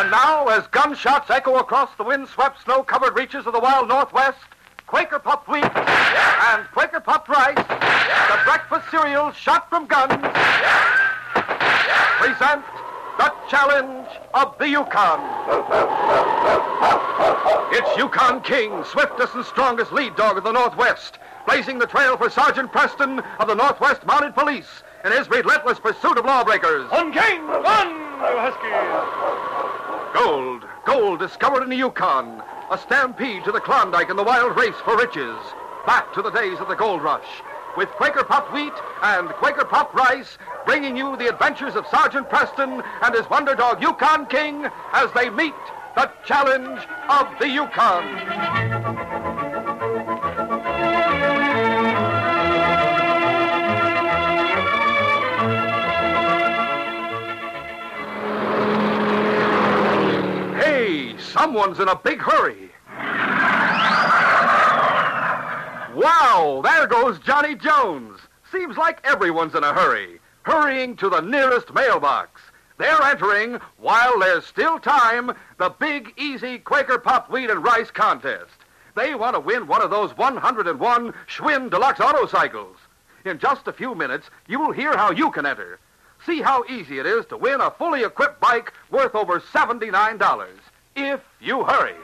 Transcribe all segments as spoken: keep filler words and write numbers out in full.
And now, as gunshots echo across the wind-swept, snow-covered reaches of the wild Northwest, Quaker Puffed Wheat and Quaker Puffed Rice, the breakfast cereals shot from guns, present the challenge of the Yukon. It's Yukon King, swiftest and strongest lead dog of the Northwest, blazing the trail for Sergeant Preston of the Northwest Mounted Police in his relentless pursuit of lawbreakers. On King! On, Husky! Gold, gold discovered in the Yukon, a stampede to the Klondike in the wild race for riches. Back to the days of the gold rush, with Quaker Puffed Wheat and Quaker Puffed Rice, bringing you the adventures of Sergeant Preston and his wonder dog Yukon King as they meet the challenge of the Yukon. Someone's in a big hurry. Wow, there goes Johnny Jones. Seems like everyone's in a hurry, hurrying to the nearest mailbox. They're entering, while there's still time, the Big Easy Quaker Puffed Wheat and Rice contest. They want to win one of those one hundred one Schwinn Deluxe Autocycles. In just a few minutes, you'll hear how you can enter. See how easy it is to win a fully equipped bike worth over seventy-nine dollars. If you hurry.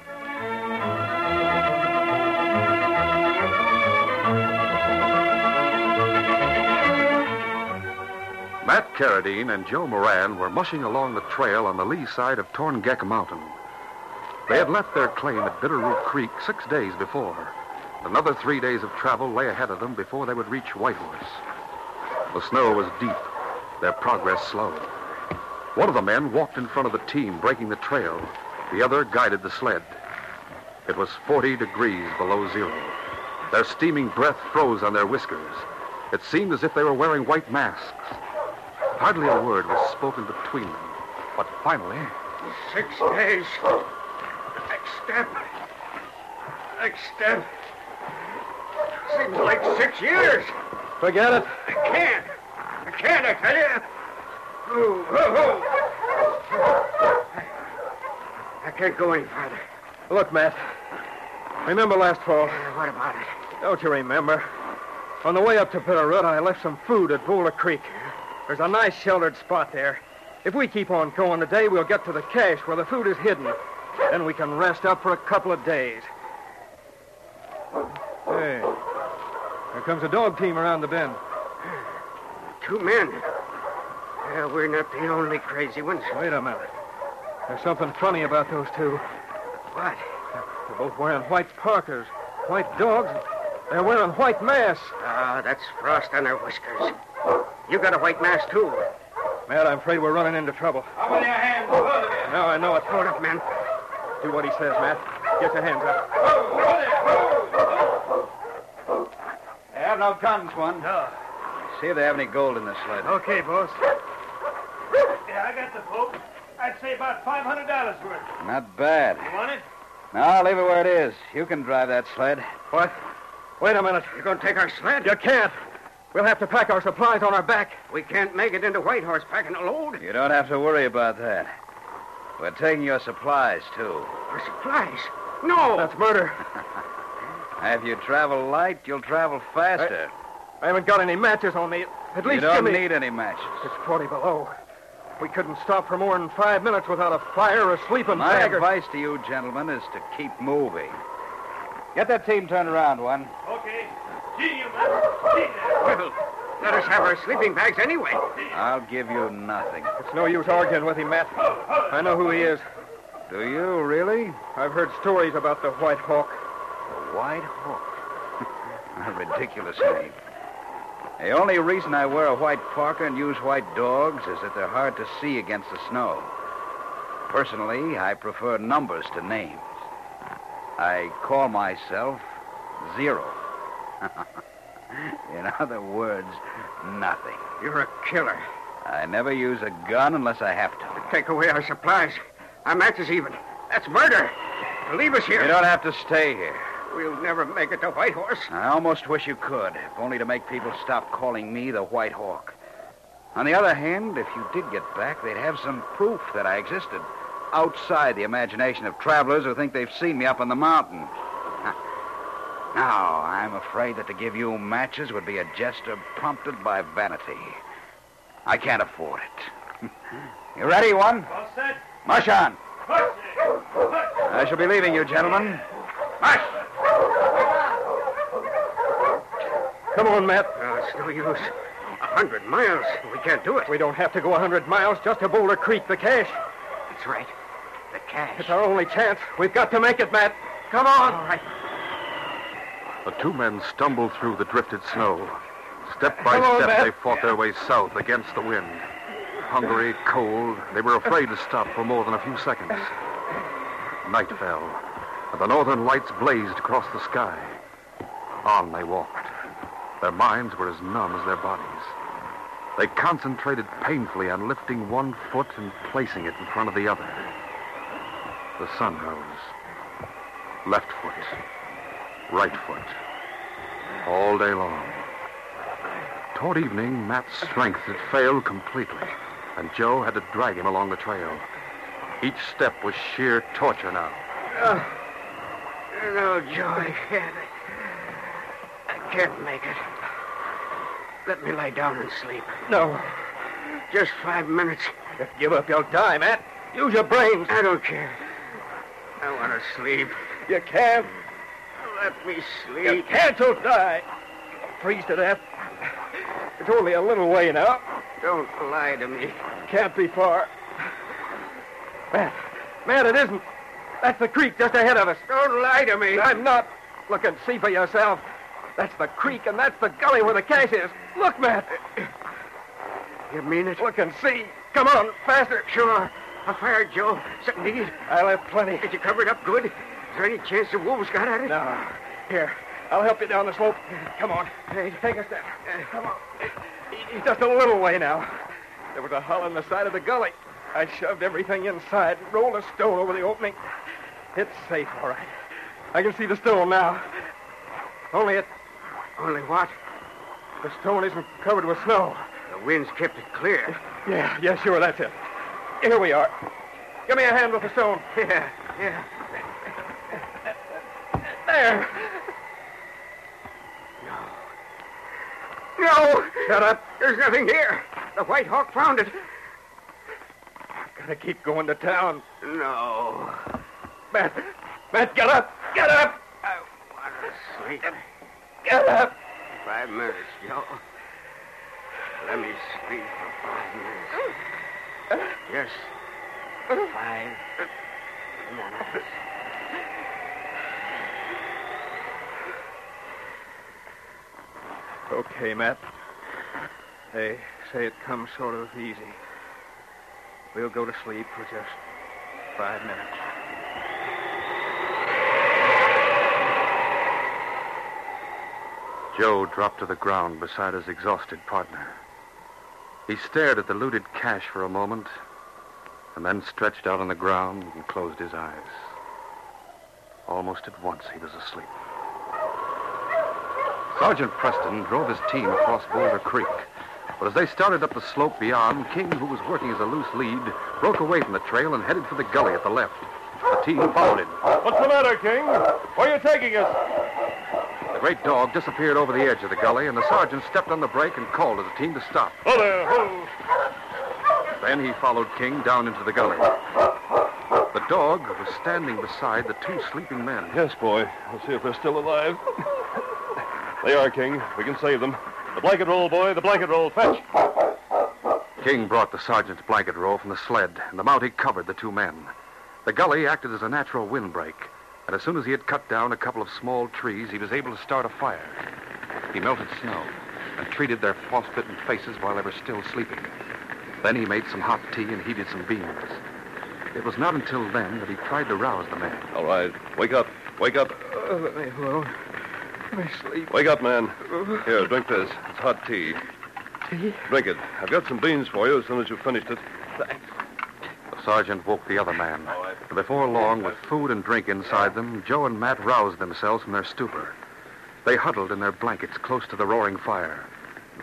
Matt Carradine and Joe Moran were mushing along the trail on the lee side of Torngeck Mountain. They had left their claim at Bitterroot Creek six days before. Another three days of travel lay ahead of them before they would reach Whitehorse. The snow was deep, their progress slow. One of the men walked in front of the team, breaking the trail. The other guided the sled. It was forty degrees below zero. Their steaming breath froze on their whiskers. It seemed as if they were wearing white masks. Hardly a word was spoken between them. But finally... Six days. Next step. Next step. Seems like six years. Forget it. I can't. I can't, I tell you. Oh, oh, oh. I can't go any farther. Look, Matt. Remember last fall? Uh, what about it? Don't you remember? On the way up to Bitterroot, I left some food at Boulder Creek. There's a nice sheltered spot there. If we keep on going today, we'll get to the cache where the food is hidden. Then we can rest up for a couple of days. Hey, here comes a dog team around the bend. Two men. Uh, we're not the only crazy ones. Wait a minute. There's something funny about those two. What? They're both wearing white parkers, white dogs. They're wearing white masks. Ah, that's frost on their whiskers. You got a white mask, too. Matt, I'm afraid we're running into trouble. How many hands? Hold of you. Now I know it. Hold up, men. Do what he says, Matt. Get your hands up. They have no guns, one. No. See if they have any gold in the sled. Okay, boss. Yeah, I got the Pope. I'd say about five hundred dollars worth. Not bad. You want it? No, I'll leave it where it is. You can drive that sled. What? Wait a minute. You're going to take our sled? You can't. We'll have to pack our supplies on our back. We can't make it into Whitehorse packing a load. You don't have to worry about that. We're taking your supplies, too. Our supplies? No. That's murder. If you travel light, you'll travel faster. I haven't got any matches on me. At least you don't give me... need any matches. It's forty below. We couldn't stop for more than five minutes without a fire or a sleeping My bag. Or... advice to you, gentlemen, is to keep moving. Get that team turned around, one. Okay. See you, man. See you. Well, let us have our sleeping bags anyway. I'll give you nothing. It's no use arguing with him, Matt. I know who he is. Do you, really? I've heard stories about the White Hawk. The White Hawk? A ridiculous name. The only reason I wear a white parka and use white dogs is that they're hard to see against the snow. Personally, I prefer numbers to names. I call myself Zero. In other words, nothing. You're a killer. I never use a gun unless I have to. Take away our supplies. Our matches even. That's murder. Leave us here. You don't have to stay here. We'll never make it to Whitehorse. I almost wish you could, if only to make people stop calling me the White Hawk. On the other hand, if you did get back, they'd have some proof that I existed. outside the imagination of travelers who think they've seen me up on the mountain. Now, I'm afraid that to give you matches would be a gesture prompted by vanity. I can't afford it. You ready, one? All set. Mush on. Push it. Push. I shall be leaving you, gentlemen. Mush! Come on, Matt. Oh, it's no use. A hundred miles. We can't do it. We don't have to go a hundred miles just to Boulder Creek, the cache. That's right. The cash. It's our only chance. We've got to make it, Matt. Come on. All right. The two men stumbled through the drifted snow. Step by Come on, step, Matt. they fought their way south against the wind. Hungry, cold, they were afraid to stop for more than a few seconds. Night fell, and the northern lights blazed across the sky. On they walked. Their minds were as numb as their bodies. They concentrated painfully on lifting one foot and placing it in front of the other. The sun rose. Left foot. Right foot. All day long. Toward evening, Matt's strength had failed completely, and Joe had to drag him along the trail. Each step was sheer torture now. Oh, no, Joe, I can't. I can't make it. Let me lie down and sleep. No. Just five minutes. If you give up, you'll die, Matt. Use your brains. I don't care. I want to sleep. You can't. Let me sleep. You can't, you'll die. Freeze to death. It's only a little way now. Don't lie to me. Can't be far. Matt, Matt, it isn't. That's the creek just ahead of us. Don't lie to me. I'm not. Look and see for yourself. That's the creek, and that's the gully where the cache is. Look, Matt. You mean it? Look and see. Come on, faster. Sure. I'll fire, Joe. Something to eat. I'll have plenty. Did you cover it up good? Is there any chance the wolves got at it? No. Here, I'll help you down the slope. Come on. Hey. Take a step. Come on. He's just a little way now. There was a hole in the side of the gully. I shoved everything inside and rolled a stone over the opening. It's safe, all right. I can see the stone now. Only it... Only what? The stone isn't covered with snow. The wind's kept it clear. Yeah, yeah, sure, that's it. Here we are. Give me a hand with the stone. Yeah, yeah. There. No! Shut up. There's nothing here. The White Hawk found it. Gotta keep going to town. No. Matt, Matt, get up. Get up. I want to sleep. Get up. Five minutes, Joe. Let me sleep for five minutes. Yes. Five minutes. Okay, Matt. They say it comes sort of easy. We'll go to sleep for just five minutes. Joe dropped to the ground beside his exhausted partner. He stared at the looted cache for a moment, and then stretched out on the ground and closed his eyes. Almost at once, he was asleep. Sergeant Preston drove his team across Boulder Creek. But as they started up the slope beyond, King, who was working as a loose lead, broke away from the trail and headed for the gully at the left. The team followed him. What's the matter, King? Where are you taking us? The great dog disappeared over the edge of the gully, and the sergeant stepped on the brake and called to the team to stop. Oh, there. Oh. Then he followed King down into the gully. The dog was standing beside the two sleeping men. Yes, boy. Let's see if they're still alive. They are, King. We can save them. The blanket roll, boy. The blanket roll. Fetch. King brought the sergeant's blanket roll from the sled, and the mountie covered the two men. The gully acted as a natural windbreak, and as soon as he had cut down a couple of small trees, he was able to start a fire. He melted snow and treated their frostbitten faces while they were still sleeping. Then he made some hot tea and heated some beans. It was not until then that he tried to rouse the man. All right. Wake up. Wake up. Oh, let me alone. Let me sleep. Wake up, man. Here, drink this. It's hot tea. Tea? Drink it. I've got some beans for you as soon as you've finished it. Thanks. The sergeant woke the other man. And before long, with food and drink inside them, Joe and Matt roused themselves from their stupor. They huddled in their blankets close to the roaring fire and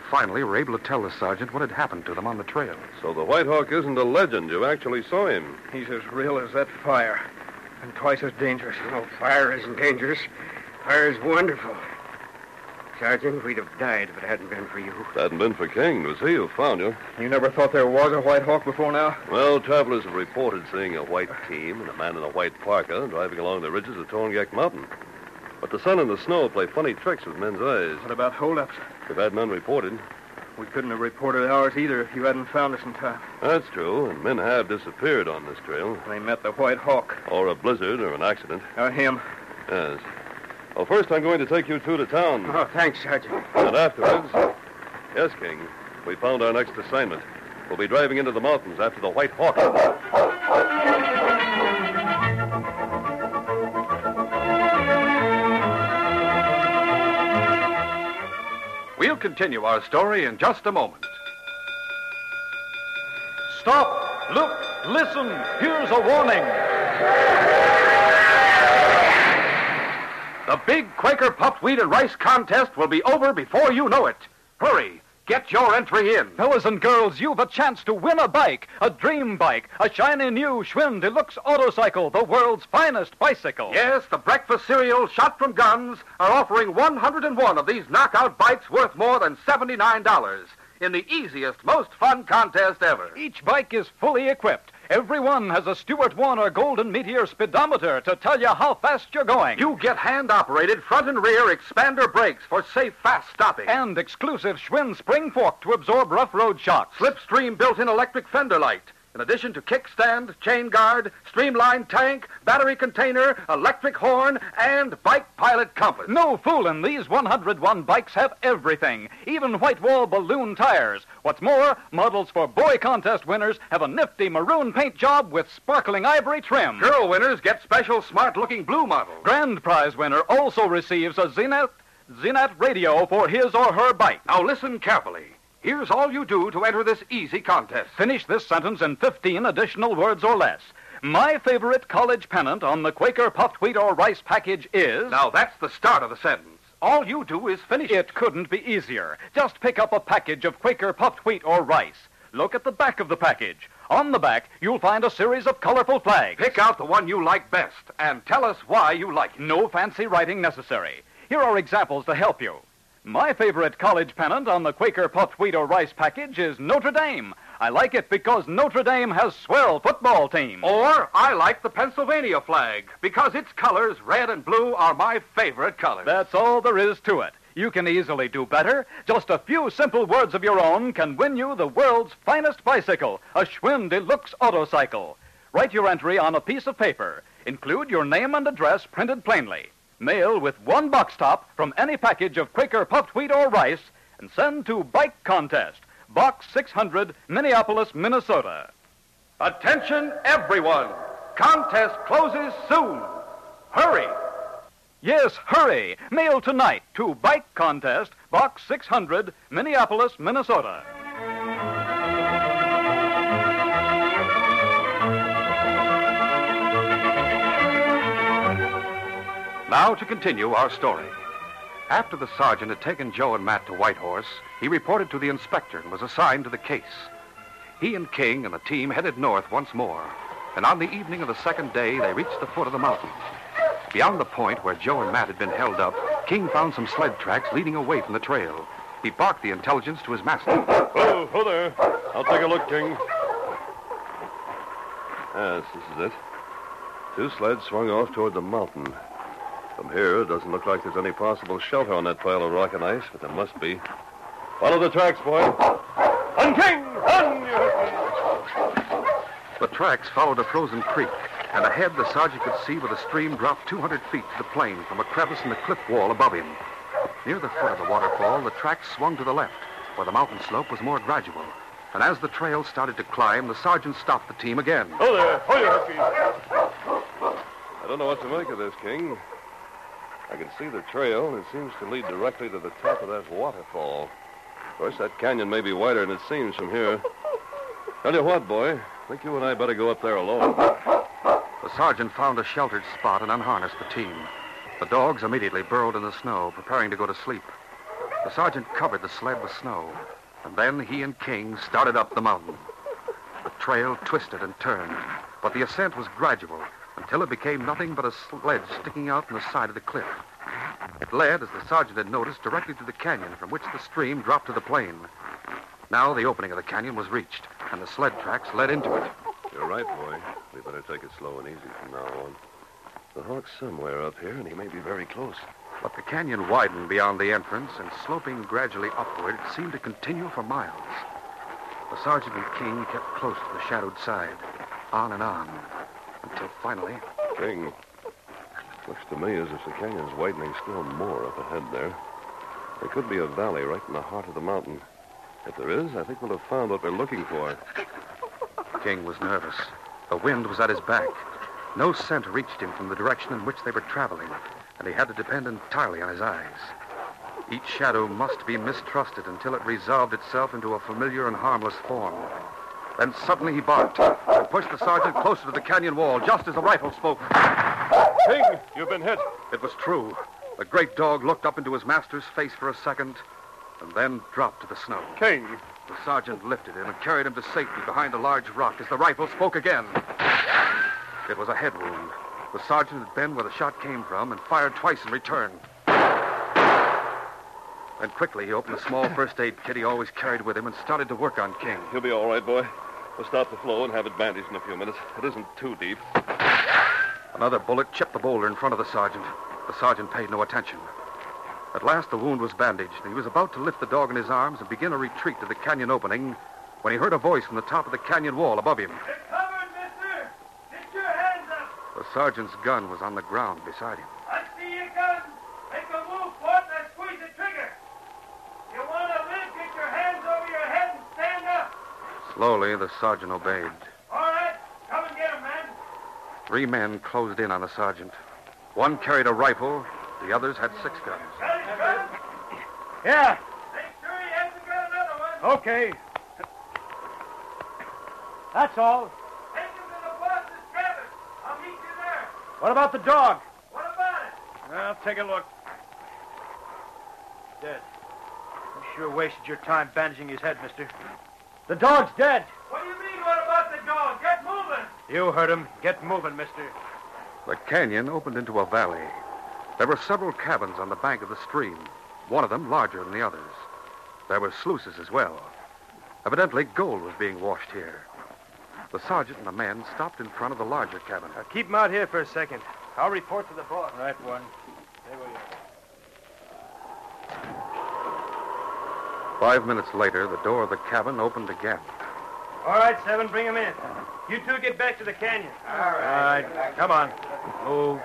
finally were able to tell the sergeant what had happened to them on the trail. So the White Hawk isn't a legend. You actually saw him. He's as real as that fire, and twice as dangerous. No, fire isn't dangerous. Fire is wonderful. Sergeant, we'd have died if it hadn't been for you. If it hadn't been for King, it was he who found you. You never thought there was a White Hawk before now? Well, travelers have reported seeing a white team and a man in a white parka driving along the ridges of Torngek Mountain. But the sun and the snow play funny tricks with men's eyes. What about holdups? We've had none reported. We couldn't have reported ours either if you hadn't found us in time. That's true, and men have disappeared on this trail. They met the White Hawk. Or a blizzard or an accident. Or him. Yes. Well, first I'm going to take you two to town. Oh, thanks, Sergeant. And afterwards... Yes, King. We found our next assignment. We'll be driving into the mountains after the White Hawk. We'll continue our story in just a moment. Stop! Look! Listen! Here's a warning! The big Quaker puffed wheat and rice contest will be over before you know it. Hurry, get your entry in. Fellas and girls, you've a chance to win a bike, a dream bike, a shiny new Schwinn Deluxe Autocycle, the world's finest bicycle. Yes, the breakfast cereal shot from guns are offering one hundred one of these knockout bikes worth more than seventy-nine dollars in the easiest, most fun contest ever. Each bike is fully equipped. Every one has a Stuart Warner Golden Meteor speedometer to tell you how fast you're going. You get hand-operated front and rear expander brakes for safe, fast stopping. And exclusive Schwinn spring fork to absorb rough road shocks. Slipstream built-in electric fender light. In addition to kickstand, chain guard, streamlined tank, battery container, electric horn, and bike pilot compass. No foolin', these one hundred one bikes have everything, even white wall balloon tires. What's more, models for boy contest winners have a nifty maroon paint job with sparkling ivory trim. Girl winners get special smart-looking blue models. Grand prize winner also receives a Zenith, Zenith radio for his or her bike. Now listen carefully. Here's all you do to enter this easy contest. Finish this sentence in fifteen additional words or less. My favorite college pennant on the Quaker puffed wheat or rice package is... Now, that's the start of the sentence. All you do is finish it. It couldn't be easier. Just pick up a package of Quaker puffed wheat or rice. Look at the back of the package. On the back, you'll find a series of colorful flags. Pick out the one you like best and tell us why you like it. No fancy writing necessary. Here are examples to help you. My favorite college pennant on the Quaker puffed wheat or rice package is Notre Dame. I like it because Notre Dame has swell football team. Or I like the Pennsylvania flag because its colors, red and blue, are my favorite colors. That's all there is to it. You can easily do better. Just a few simple words of your own can win you the world's finest bicycle, a Schwinn Deluxe Autocycle. Write your entry on a piece of paper. Include your name and address printed plainly. Mail with one box top from any package of Quaker puffed wheat or rice and send to Bike Contest, Box six hundred, Minneapolis, Minnesota. Attention, everyone. Contest closes soon. Hurry. Yes, hurry. Mail tonight to Bike Contest, Box six hundred, Minneapolis, Minnesota. Now to continue our story. After the sergeant had taken Joe and Matt to Whitehorse, he reported to the inspector and was assigned to the case. He and King and the team headed north once more, and on the evening of the second day, they reached the foot of the mountain. Beyond the point where Joe and Matt had been held up, King found some sled tracks leading away from the trail. He barked the intelligence to his master. Oh, oh there. I'll take a look, King. Yes, this is it. Two sleds swung off toward the mountain. From here, it doesn't look like there's any possible shelter on that pile of rock and ice, but there must be. Follow the tracks, boy. On, King! On, you... The tracks followed a frozen creek, and ahead the sergeant could see where the stream dropped two hundred feet to the plain from a crevice in the cliff wall above him. Near the foot of the waterfall, the tracks swung to the left, where the mountain slope was more gradual. And as the trail started to climb, the sergeant stopped the team again. Oh, there. Oh, you Husky. I don't know what to make of this, King. I can see the trail, and it seems to lead directly to the top of that waterfall. Of course, that canyon may be wider than it seems from here. Tell you what, boy, I think you and I better go up there alone. The sergeant found a sheltered spot and unharnessed the team. The dogs immediately burrowed in the snow, preparing to go to sleep. The sergeant covered the sled with snow, and then he and King started up the mountain. The trail twisted and turned, but the ascent was gradual until it became nothing but a sledge sticking out from the side of the cliff. It led, as the sergeant had noticed, directly to the canyon from which the stream dropped to the plain. Now the opening of the canyon was reached, and the sled tracks led into it. You're right, boy. We better take it slow and easy from now on. The hawk's somewhere up here, and he may be very close. But the canyon widened beyond the entrance, and sloping gradually upward, it seemed to continue for miles. The sergeant and King kept close to the shadowed side, on and on, until finally... King, looks to me as if the canyon's widening still more up ahead there. There could be a valley right in the heart of the mountain. If there is, I think we'll have found what we're looking for. King was nervous. The wind was at his back. No scent reached him from the direction in which they were traveling, and he had to depend entirely on his eyes. Each shadow must be mistrusted until it resolved itself into a familiar and harmless form. Then suddenly he barked and pushed the sergeant closer to the canyon wall, just as the rifle spoke. King, you've been hit. It was true. The great dog looked up into his master's face for a second, and then dropped to the snow. King. The sergeant lifted him and carried him to safety behind a large rock as the rifle spoke again. It was a head wound. The sergeant had been where the shot came from and fired twice in return. Then quickly he opened the small first aid kit he always carried with him and started to work on King. He'll be all right, boy. We'll stop the flow and have it bandaged in a few minutes. It isn't too deep. Another bullet chipped the boulder in front of the sergeant. The sergeant paid no attention. At last the wound was bandaged, and he was about to lift the dog in his arms and begin a retreat to the canyon opening when he heard a voice from the top of the canyon wall above him. They're covered, mister! Get your hands up! The sergeant's gun was on the ground beside him. I see your gun. Make a move, Fort, and I squeeze the trigger. You want to live, get your hands over your head and stand up. Slowly, the sergeant obeyed. All right, come and get him, man. Three men closed in on the sergeant. One carried a rifle. The others had six guns. Got his gun? Yeah, Make sure he hasn't got another one. okay. That's all. Take him to the boss's cabin. I'll meet you there. What about the dog? What about it? I'll take a look. Dead. You sure wasted your time bandaging his head, mister. The dog's dead. What do you mean, what about the dog? Get moving. You heard him. Get moving, mister. The canyon opened into a valley. There were several cabins on the bank of the stream, one of them larger than the others. There were sluices as well. Evidently, gold was being washed here. The sergeant and the men stopped in front of the larger cabin. Now, keep him out here for a second. I'll report to the boss. Right, one. Stay where you are. Five minutes later, the door of the cabin opened again. All right, Seven, bring him in. You two get back to the canyon. All right. All right, come on. Move.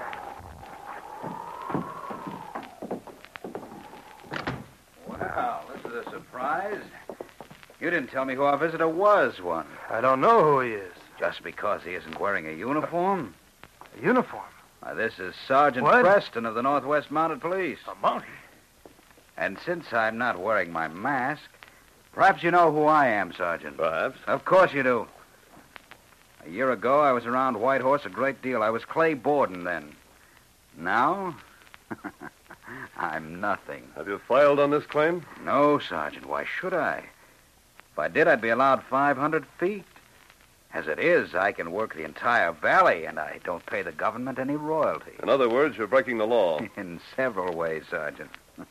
Well, this is a surprise. You didn't tell me who our visitor was, one. I don't know who he is. Just because he isn't wearing a uniform? A uniform. Why, this is Sergeant What? Preston of the Northwest Mounted Police. A monkey. And since I'm not wearing my mask, perhaps you know who I am, Sergeant. Perhaps. Of course you do. A year ago, I was around White Horse a great deal. I was Clay Borden then. Now, I'm nothing. Have you filed on this claim? No, Sergeant. Why should I? If I did, I'd be allowed five hundred feet. As it is, I can work the entire valley, and I don't pay the government any royalty. In other words, you're breaking the law. In several ways, Sergeant.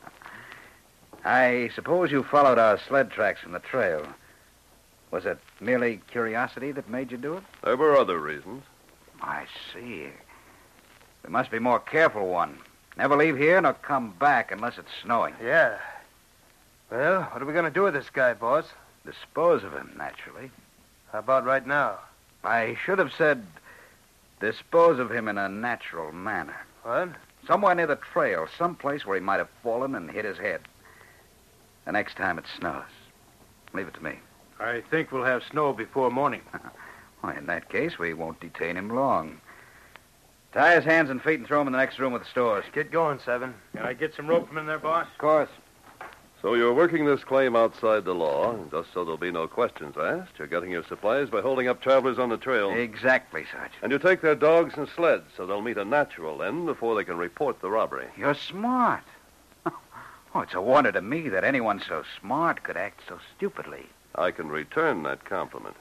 I suppose you followed our sled tracks from the trail. Was it merely curiosity that made you do it? There were other reasons. I see. We must be more careful, one. Never leave here nor come back unless it's snowing. Yeah. Well, what are we going to do with this guy, boss? Dispose of him, naturally. How about right now? I should have said dispose of him in a natural manner. What? Somewhere near the trail, someplace where he might have fallen and hit his head. The next time it snows. Leave it to me. I think we'll have snow before morning. Well, in that case, we won't detain him long. Tie his hands and feet and throw him in the next room with the stores. Get going, Seven. Can I get some rope from in there, boss? Of course. So you're working this claim outside the law, just so there'll be no questions asked. You're getting your supplies by holding up travelers on the trail. Exactly, Sergeant. And you take their dogs and sleds, so they'll meet a natural end before they can report the robbery. You're smart. Oh, it's a wonder to me that anyone so smart could act so stupidly. I can return that compliment.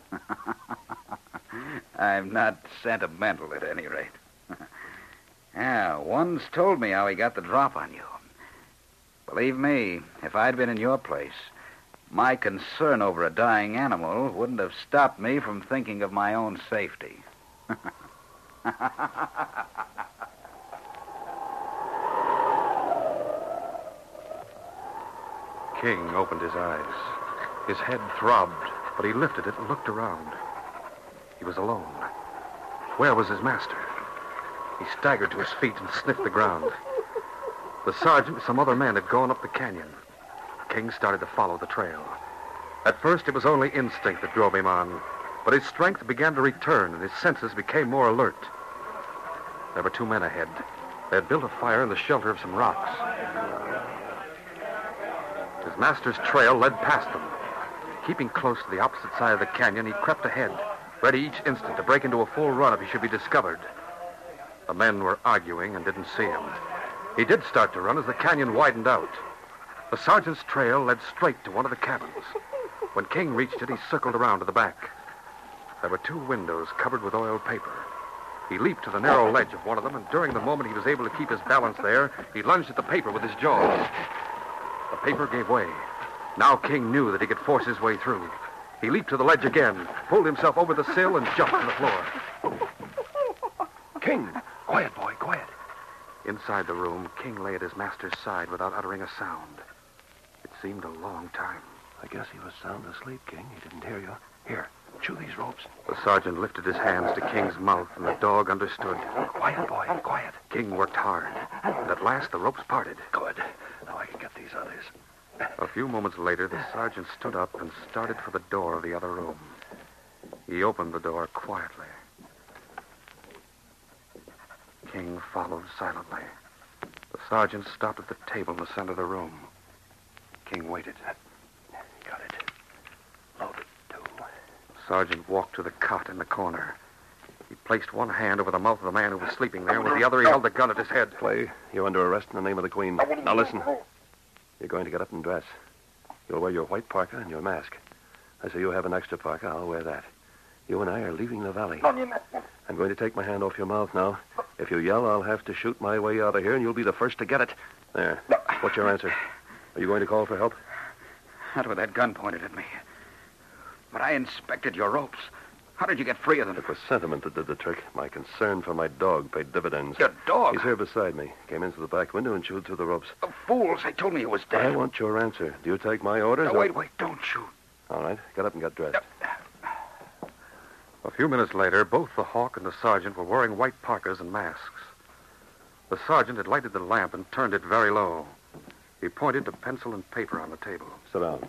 I'm not sentimental, at any rate. Yeah, one's told me how he got the drop on you. Believe me, if I'd been in your place, my concern over a dying animal wouldn't have stopped me from thinking of my own safety. King opened his eyes. His head throbbed, but he lifted it and looked around. He was alone. Where was his master? He staggered to his feet and sniffed the ground. The sergeant and some other men had gone up the canyon. King started to follow the trail. At first, it was only instinct that drove him on, but his strength began to return and his senses became more alert. There were two men ahead. They had built a fire in the shelter of some rocks. His master's trail led past them. Keeping close to the opposite side of the canyon, he crept ahead, ready each instant to break into a full run if he should be discovered. The men were arguing and didn't see him. He did start to run as the canyon widened out. The sergeant's trail led straight to one of the cabins. When King reached it, he circled around to the back. There were two windows covered with oiled paper. He leaped to the narrow ledge of one of them, and during the moment he was able to keep his balance there, he lunged at the paper with his jaws. The paper gave way. Now King knew that he could force his way through. He leaped to the ledge again, pulled himself over the sill, and jumped to the floor. King! Quiet, boy, quiet. Inside the room, King lay at his master's side without uttering a sound. It seemed a long time. I guess he was sound asleep, King. He didn't hear you. Here, chew these ropes. The sergeant lifted his hands to King's mouth, and the dog understood. Quiet, boy, quiet. King worked hard, and at last the ropes parted. Good. Now I can get these others. A few moments later, the sergeant stood up and started for the door of the other room. He opened the door quietly. King followed silently. The sergeant stopped at the table in the center of the room. King waited. Got it. Loaded, too. The sergeant walked to the cot in the corner. He placed one hand over the mouth of the man who was sleeping there. With the other, he held the gun at his head. Clay, you're under arrest in the name of the Queen. Now listen. You're going to get up and dress. You'll wear your white parka and your mask. I say you have an extra parka. I'll wear that. You and I are leaving the valley. I'm going to take my hand off your mouth now. If you yell, I'll have to shoot my way out of here, and you'll be the first to get it. There. What's your answer? Are you going to call for help? Not with that gun pointed at me. But I inspected your ropes. How did you get free of them? It was sentiment that did the trick. My concern for my dog paid dividends. Your dog? He's here beside me. Came in through the back window and chewed through the ropes. The fools. They told me he was dead. I want your answer. Do you take my orders? No, or... wait, wait. Don't shoot. All right. Get up and get dressed. A few minutes later, both the hawk and the sergeant were wearing white parkas and masks. The sergeant had lighted the lamp and turned it very low. He pointed to pencil and paper on the table. Sit down.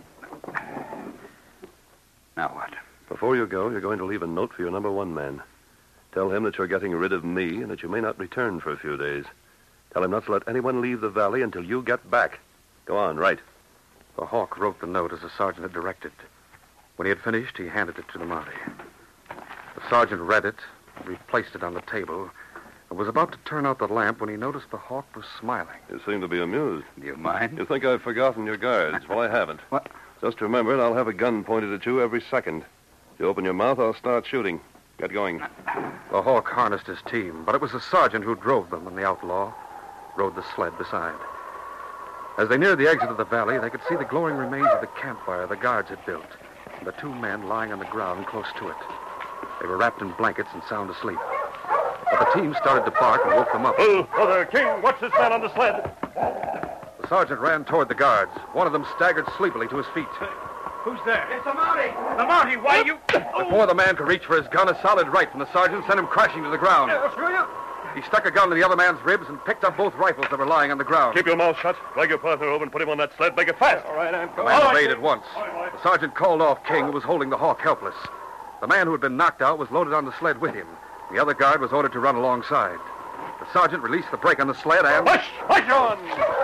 Now what? Before you go, you're going to leave a note for your number one man. Tell him that you're getting rid of me and that you may not return for a few days. Tell him not to let anyone leave the valley until you get back. Go on, write. The hawk wrote the note as the sergeant had directed. When he had finished, he handed it to the Mountie. The sergeant read it, replaced it on the table, and was about to turn out the lamp when he noticed the hawk was smiling. You seem to be amused. Do you mind? You think I've forgotten your guards. Well, I haven't. What? Just remember it, I'll have a gun pointed at you every second. If you open your mouth, I'll start shooting. Get going. The hawk harnessed his team, but it was the sergeant who drove them, and the outlaw rode the sled beside. As they neared the exit of the valley, they could see the glowing remains of the campfire the guards had built, and the two men lying on the ground close to it. They were wrapped in blankets and sound asleep. But the team started to bark and woke them up. Oh, Brother King, watch this man on the sled. The sergeant ran toward the guards. One of them staggered sleepily to his feet. Who's there? It's the Mountie. The Mountie, why you... Before the man could reach for his gun, a solid right from the sergeant sent him crashing to the ground. I'll screw you. He stuck a gun to the other man's ribs and picked up both rifles that were lying on the ground. Keep your mouth shut. Drag your partner over and put him on that sled. Make it fast. All right, I'm The going. man All right, obeyed King. at once. All right, all right. The sergeant called off King, who was holding the hawk helpless. The man who had been knocked out was loaded on the sled with him. The other guard was ordered to run alongside. The sergeant released the brake on the sled and... Push! Push on!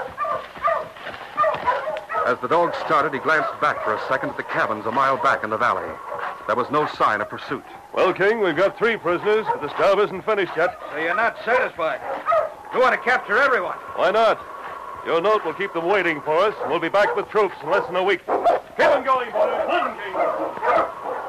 As the dog started, he glanced back for a second at the cabins a mile back in the valley. There was no sign of pursuit. Well, King, we've got three prisoners, but this job isn't finished yet. So you're not satisfied? You want to capture everyone? Why not? Your note will keep them waiting for us, and we'll be back with troops in less than a week. Keep them going, boys. Run, King.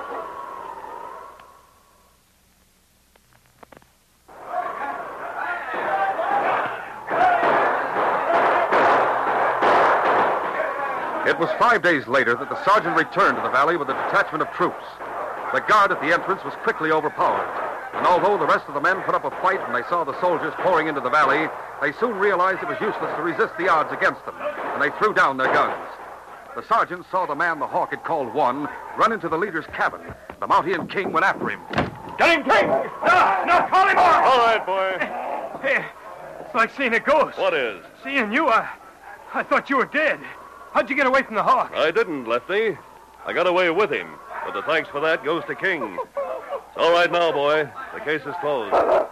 It was five days later that the sergeant returned to the valley with a detachment of troops. The guard at the entrance was quickly overpowered, and although the rest of the men put up a fight when they saw the soldiers pouring into the valley, they soon realized it was useless to resist the odds against them, and they threw down their guns. The sergeant saw the man the Hawk had called one run into the leader's cabin. The Mountie King went after him. Get him, King! No, no, call him off! All right, boy. Hey, it's like seeing a ghost. What is? Seeing you, I, I thought you were dead. How'd you get away from the Hawk? I didn't, Lefty. I got away with him, but the thanks for that goes to King. It's all right now, boy. The case is closed.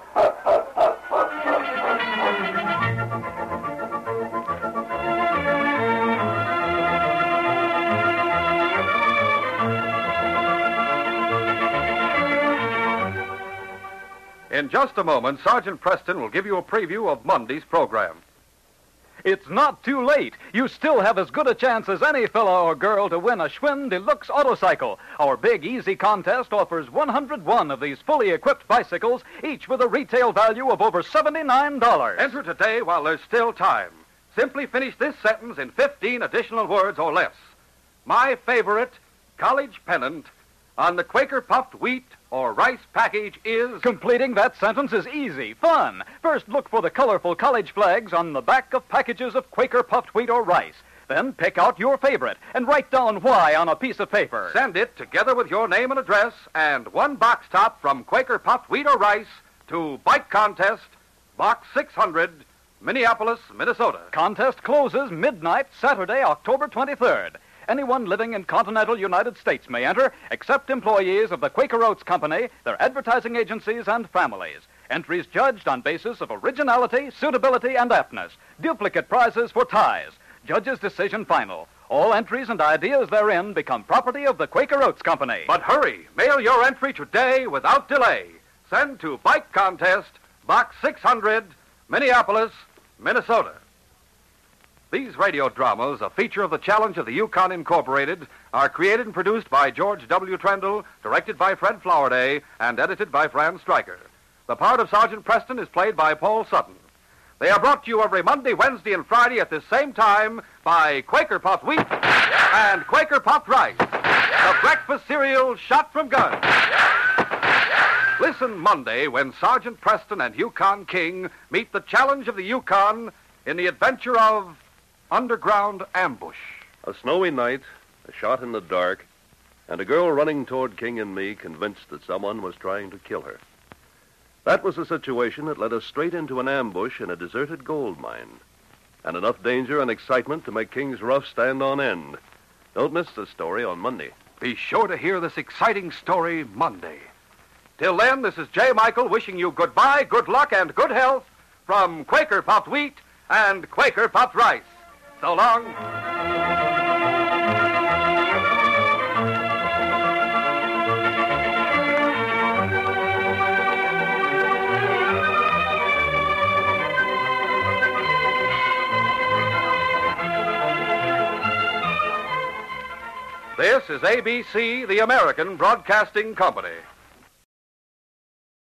In just a moment, Sergeant Preston will give you a preview of Monday's program. It's not too late. You still have as good a chance as any fella or girl to win a Schwinn Deluxe Autocycle. Our big, easy contest offers one hundred one of these fully equipped bicycles, each with a retail value of over seventy-nine dollars. Enter today while there's still time. Simply finish this sentence in fifteen additional words or less. My favorite college pennant on the Quaker puffed wheat or rice package is... Completing that sentence is easy, fun. First, look for the colorful college flags on the back of packages of Quaker puffed wheat or rice. Then pick out your favorite and write down why on a piece of paper. Send it together with your name and address and one box top from Quaker puffed wheat or rice to Bike Contest, Box six hundred, Minneapolis, Minnesota. Contest closes midnight Saturday, October twenty-third. Anyone living in continental United States may enter, except employees of the Quaker Oats Company, their advertising agencies, and families. Entries judged on basis of originality, suitability, and aptness. Duplicate prizes for ties. Judge's decision final. All entries and ideas therein become property of the Quaker Oats Company. But hurry, mail your entry today without delay. Send to Bike Contest, Box six hundred, Minneapolis, Minnesota. These radio dramas, a feature of the Challenge of the Yukon Incorporated, are created and produced by George W. Trendle, directed by Fred Flowerday, and edited by Fran Stryker. The part of Sergeant Preston is played by Paul Sutton. They are brought to you every Monday, Wednesday, and Friday at this same time by Quaker Puffed Wheat and Quaker Puffed Rice, the breakfast cereal shot from guns. Listen Monday when Sergeant Preston and Yukon King meet the Challenge of the Yukon in the adventure of Underground Ambush. A snowy night, a shot in the dark, and a girl running toward King and me convinced that someone was trying to kill her. That was the situation that led us straight into an ambush in a deserted gold mine, and enough danger and excitement to make King's ruff stand on end. Don't miss the story on Monday. Be sure to hear this exciting story Monday. Till then, this is J. Michael wishing you goodbye, good luck, and good health from Quaker Puffed Wheat and Quaker Puffed Rice. So long. This is A B C, the American Broadcasting Company.